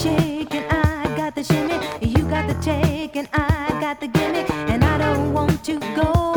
shake and I got the shimmy. You got the take and I got the gimme. And I don't want to go